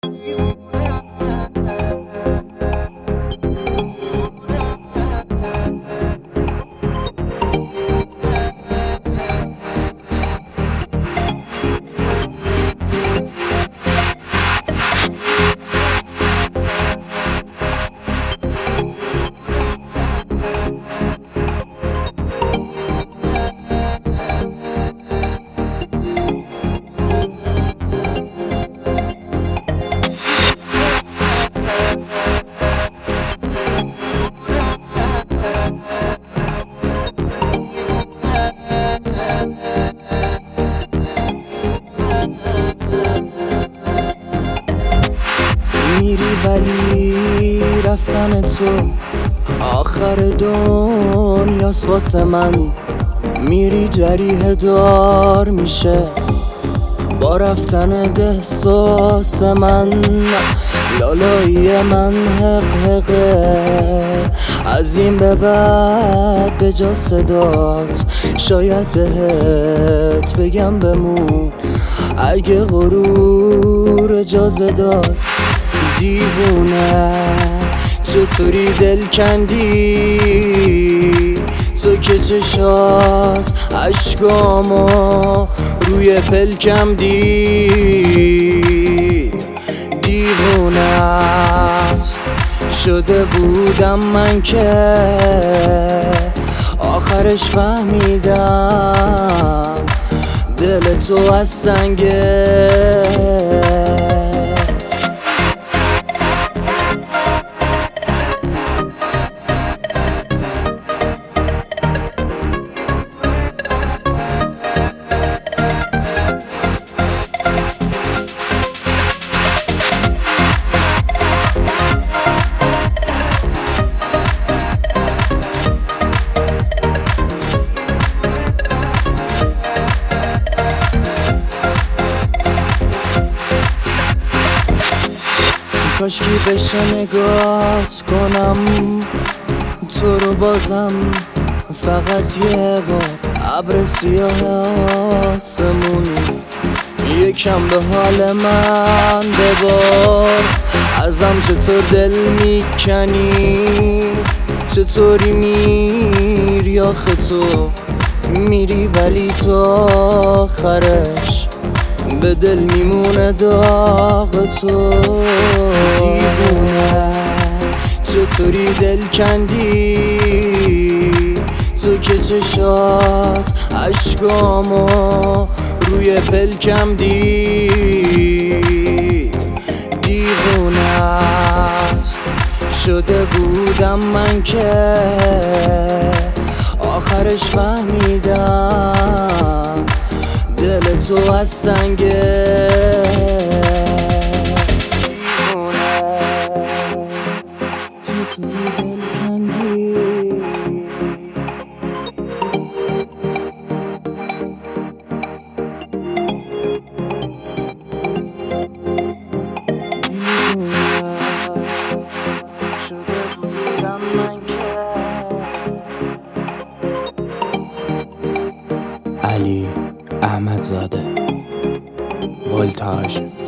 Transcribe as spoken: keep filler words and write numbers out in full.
میری ولی رفتن تو آخر دنیاست واسه من. میری جریحه دار میشه با رفتن احساس من. لالایی من حق حقه از این به بعد به جا صدات شاید بهت بگم بمون اگه غرور اجازه داد. دیوونه چطوری دل کندی تو که چشات عشقامو روی پلکم دید. دیوونت شده بودم من که آخرش فهمیدم دل تو از سنگه. کاشکی بشه نگات کنم تو رو بازم فقط یه بار. ابر سیاه آسمونی یکم به حال من ببار. ازم چطور دل میکنی چطوری میری آخه تو میری ولی تا آخرش به دل میمونه داغ تو. دیوونه چطوری دل کندی تو که چشات عشقامو روی پلکم دید. دیوونت شده بودم من که آخرش فهمیدم دل تو از سنگه. دیوونه چطوری دل کندی شده بودم من که علی احمدزاده ولتاژ.